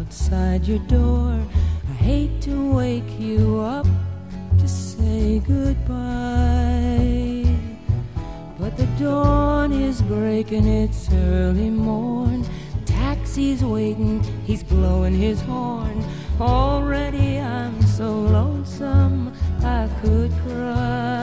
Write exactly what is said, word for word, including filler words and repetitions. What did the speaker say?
outside your door. I hate to wake you up to say goodbye, but the dawn is breaking, it's early morn. Taxi's waiting, he's blowing his horn. Already I'm so lonesome I could cry.